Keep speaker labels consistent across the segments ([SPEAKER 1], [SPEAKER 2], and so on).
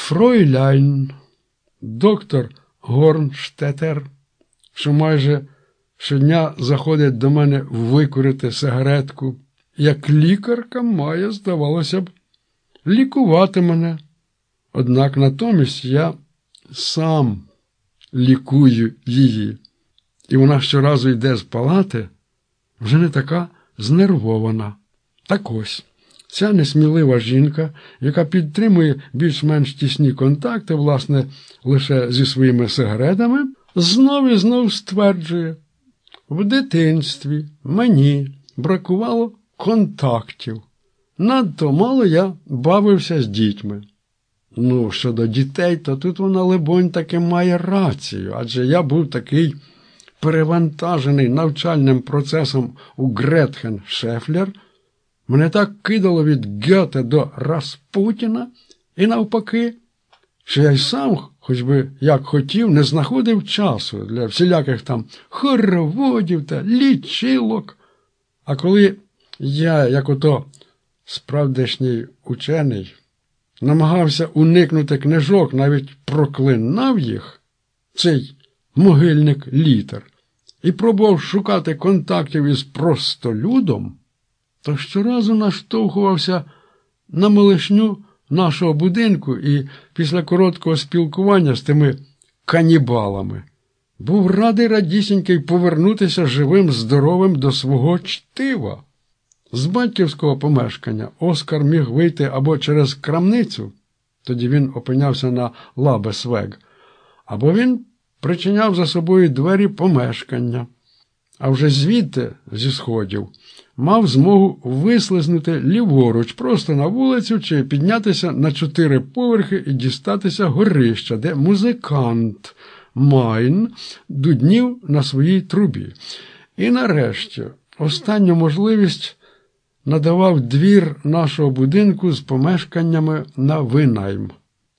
[SPEAKER 1] фройляйн, доктор Горнштетер, що майже щодня заходить до мене викурити сигаретку, як лікарка має, здавалося б, лікувати мене. Однак натомість я сам лікую її. І вона щоразу йде з палати, вже не така знервована. Так ось, ця несмілива жінка, яка підтримує більш-менш тісні контакти, власне, лише зі своїми сигаретами, знов і знов стверджує: в дитинстві мені бракувало контактів. Надто мало я бавився з дітьми. Ну, щодо дітей, то тут вона, либонь, таки має рацію, адже я був такий перевантажений навчальним процесом у Гретхен-Шефлер, мене так кидало від Гьоте до Распутіна і навпаки, що я й сам, хоч би як хотів, не знаходив часу для всіляких там хороводів та лічилок. А коли я, як ото справдешній учений, намагався уникнути книжок, навіть проклинав їх, цей могильник літер, і пробував шукати контактів із простолюдом, то щоразу наштовхувався на малишню нашого будинку і після короткого спілкування з тими канібалами був радий радісінький повернутися живим, здоровим до свого чтива. З батьківського помешкання Оскар міг вийти або через крамницю, тоді він опинявся на Лабесвег, або він причиняв за собою двері помешкання, а вже звідти, зі сходів, мав змогу вислизнути ліворуч просто на вулицю чи піднятися на 4 поверхи і дістатися горища, де музикант Майн дуднів на своїй трубі. І нарешті останню можливість надавав двір нашого будинку з помешканнями на винайм.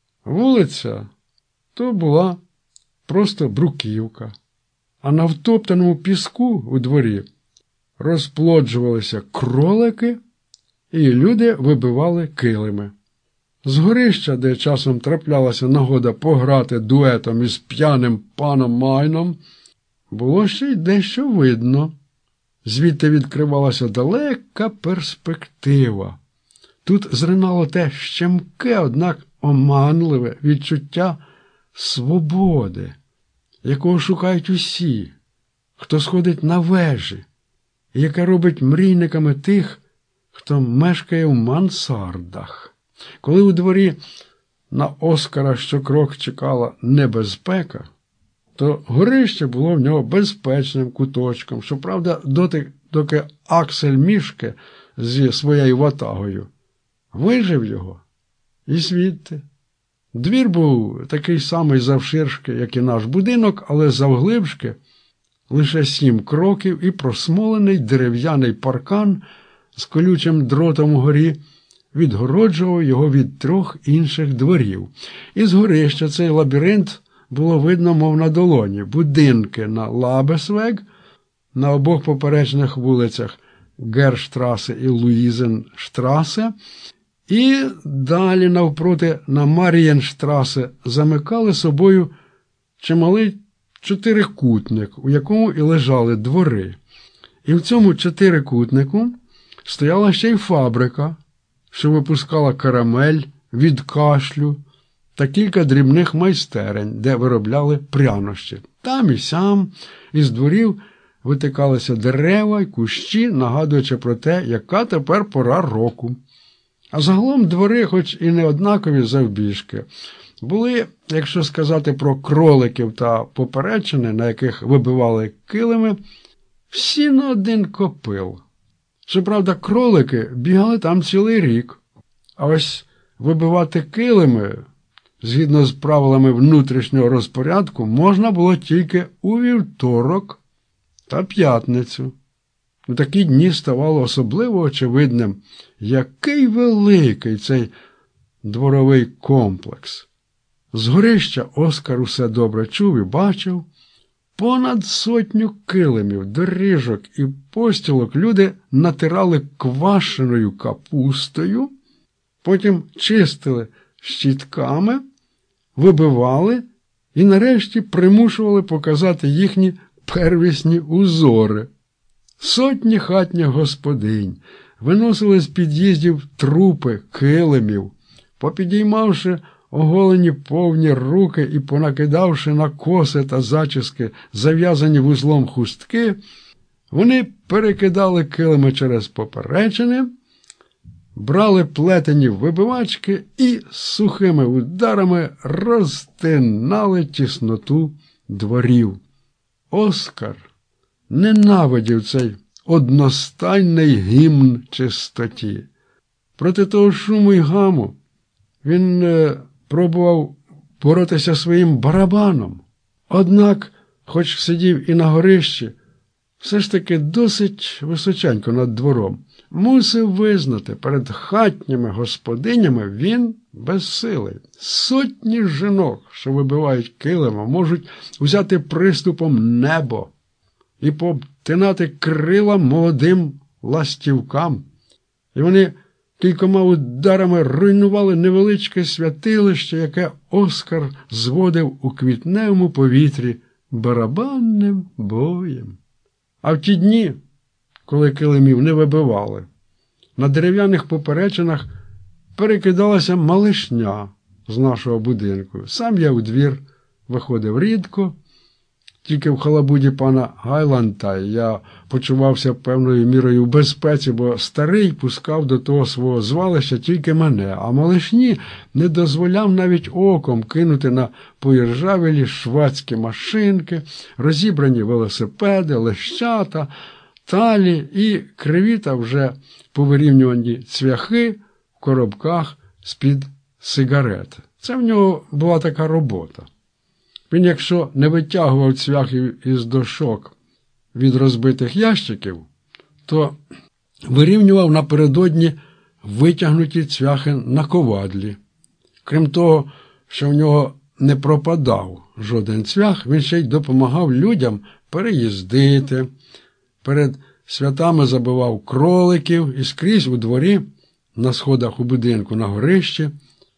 [SPEAKER 1] Вулиця то була просто бруківка, а на втоптаному піску у дворі розплоджувалися кролики, і люди вибивали килими. З горища, де часом траплялася нагода пограти дуетом із п'яним паном Майном, було ще й дещо видно. Звідти відкривалася далека перспектива. Тут зринало те щемке, однак оманливе відчуття свободи, якого шукають усі, хто сходить на вежі, і яке робить мрійниками тих, хто мешкає в мансардах. Коли у дворі на Оскара щокрок чекала небезпека, то горище було в нього безпечним куточком, щоправда, доки Аксель Мішке зі своєю ватагою вижив його і звідти. Двір був такий самий завширшки, як і наш будинок, але завглибшки лише 7 кроків і просмолений дерев'яний паркан з колючим дротом угорі відгороджував його від 3 інших дворів. Із горища цей лабіринт було видно, мов на долоні. Будинки на Лабесвег, на обох поперечних вулицях Герштрасе і Луїзенштрасе, і далі навпроти на Марієнштрасе замикали собою чималий 4-кутник, у якому і лежали двори. І в цьому 4-кутнику стояла ще й фабрика, що випускала карамель від кашлю, та кілька дрібних майстерень, де виробляли прянощі. Там і сям із дворів витикалися дерева й кущі, нагадуючи про те, яка тепер пора року. А загалом двори, хоч і не однакові завбільшки, були, якщо сказати про кроликів та поперечини, на яких вибивали килими, всі на один копил. Щоправда, кролики бігали там цілий рік, а ось вибивати килими, згідно з правилами внутрішнього розпорядку, можна було тільки у вівторок та п'ятницю. У такі дні ставало особливо очевидним, який великий цей дворовий комплекс. З горища Оскар усе добре чув і бачив. Понад 100 килимів, доріжок і постілок люди натирали квашеною капустою, потім чистили щітками вибивали і нарешті примушували показати їхні первісні узори. Сотні хатніх господинь виносили з під'їздів трупи килимів, попідіймавши оголені повні руки і понакидавши на коси та зачіски зав'язані вузлом хустки, вони перекидали килими через поперечини, брали плетені вибивачки і сухими ударами розтинали тісноту дворів. Оскар ненавидів цей одностайний гімн чистоті. Проти того шуму й гаму він пробував боротися своїм барабаном. Однак, хоч сидів і на горищі, все ж таки досить височенько над двором, мусив визнати, перед хатніми господинями він безсилий. Сотні жінок, що вибивають килима, можуть взяти приступом небо і пообтинати крила молодим ластівкам. І вони кількома ударами руйнували невеличке святилище, яке Оскар зводив у квітневому повітрі барабанним боєм. А в ті дні, коли килимів не вибивали, на дерев'яних поперечинах перекидалася малишня з нашого будинку. Сам я у двір виходив рідко, тільки в халабуді пана Гайланда я почувався певною мірою в безпеці, бо старий пускав до того свого звалища тільки мене, а малишні не дозволяв навіть оком кинути на поіржавілі швацькі машинки, розібрані велосипеди, лещата, талі і криві та вже повирівнювані цвяхи в коробках з-під сигарет. Це в нього була така робота. Він, якщо не витягував цвяхів із дошок від розбитих ящиків, то вирівнював напередодні витягнуті цвяхи на ковадлі. Крім того, що в нього не пропадав жоден цвях, він ще й допомагав людям переїздити. Перед святами забивав кроликів і скрізь у дворі, на сходах у будинку на горищі,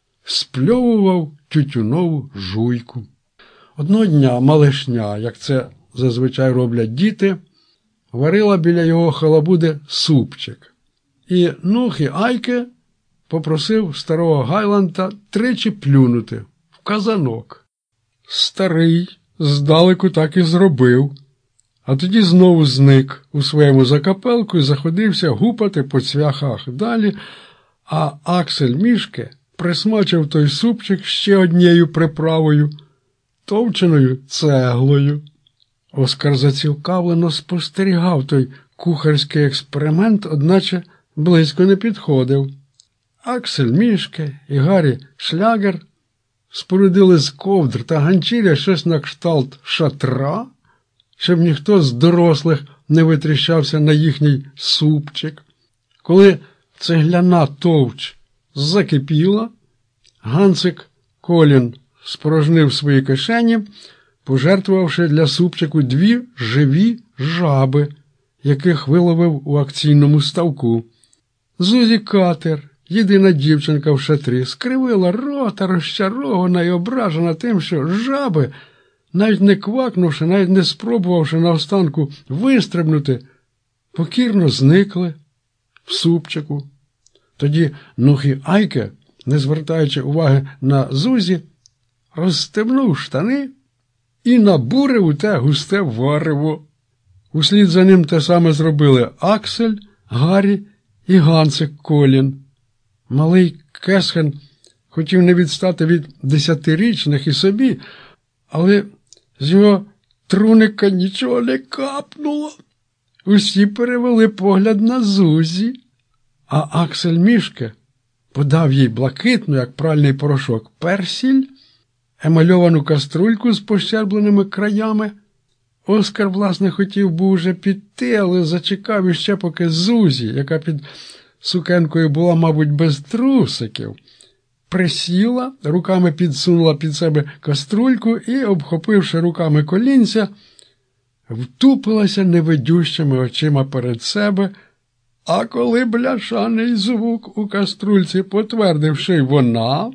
[SPEAKER 1] спльовував тютюнову жуйку. Одного дня малишня, як це зазвичай роблять діти, варила біля його халабуди супчик. І Нухі Айке попросив старого Гайланда тричі плюнути в казанок. Старий здалеку так і зробив, а тоді знову зник у своєму закапелку і заходився гупати по цвяхах далі, а Аксель Мішке присмачив той супчик ще однією приправою – товченою цеглою. Оскар зацікавлено спостерігав той кухарський експеримент, одначе близько не підходив. Аксель Мішке і Гаррі Шлягер спорудили з ковдр та ганчіря щось на кшталт шатра, щоб ніхто з дорослих не витріщався на їхній супчик. Коли цегляна товч закипіла, Гансик Колін спорожнив свої кишені, пожертвувавши для супчику 2 живі жаби, яких виловив у акційному ставку. Зузі Катер, єдина дівчинка в шатрі, скривила рота, розчарована і ображена тим, що жаби, навіть не квакнувши, навіть не спробувавши наостанку вистрибнути, покірно зникли в супчику. Тоді Нухі Айке, не звертаючи уваги на Зузі, розстебнув штани і набурив у те густе варево. Услід за ним те саме зробили Аксель, Гаррі і Гансик Колін. Малий Кесхен хотів не відстати від 10-річних і собі, але з його труника нічого не капнуло. Усі перевели погляд на Зузі, а Аксель Мішке подав їй блакитну, як пральний порошок, персіль, емальовану каструльку з пощербленими краями. Оскар, власне, хотів був уже піти, але зачекав іще поки Зузі, яка під сукенкою була, мабуть, без трусиків, присіла, руками підсунула під себе каструльку і, обхопивши руками колінця, втупилася невидющими очима перед себе, а коли бляшаний звук у каструльці потвердив, що й вона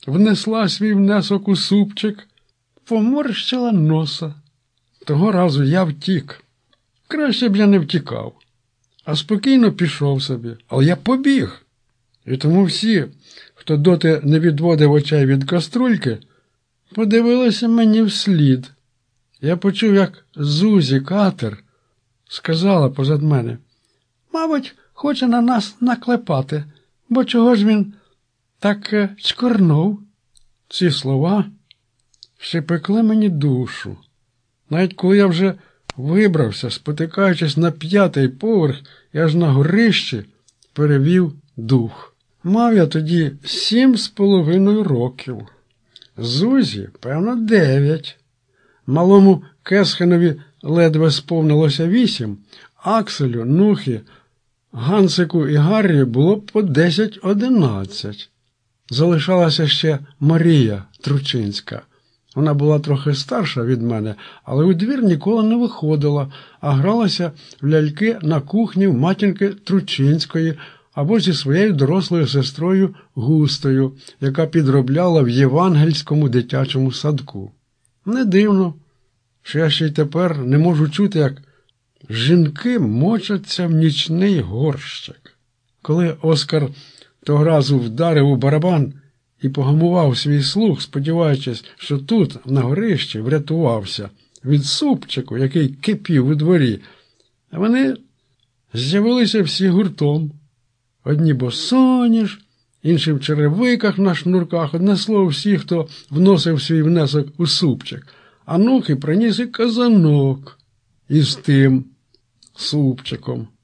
[SPEAKER 1] внесла свій внесок у супчик, поморщила носа. Того разу я втік. Краще б я не втікав, а спокійно пішов собі. Але я побіг. І тому всі, хто доти не відводив очей від каструльки, подивилися мені вслід. Я почув, як Зузі Катер сказала позад мене: «Мабуть, хоче на нас наклепати, бо чого ж він так чкорнув?» Ці слова ще пекли мені душу. Навіть коли я вже вибрався, спотикаючись на 5-й поверх і аж на горищі, перевів дух. Мав я тоді 7,5 років. Зузі, певно, 9. Малому Кесхенові ледве сповнилося 8, Акселю, Нухі, Гансику і Гаррі було по 10-11. Залишалася ще Марія Тручинська. Вона була трохи старша від мене, але у двір ніколи не виходила, а гралася в ляльки на кухні в матінки Тручинської або зі своєю дорослою сестрою Густою, яка підробляла в євангельському дитячому садку. Не дивно, що я ще й тепер не можу чути, як жінки мочаться в нічний горщик. Коли Оскар того разу вдарив у барабан і погамував свій слух, сподіваючись, що тут, на горищі, врятувався від супчику, який кипів у дворі, а вони з'явилися всі гуртом. Одні босоніж, інші в черевиках на шнурках, одне слово, всі, хто вносив свій внесок у супчик. А Нухи приніс і казанок із тим супчиком.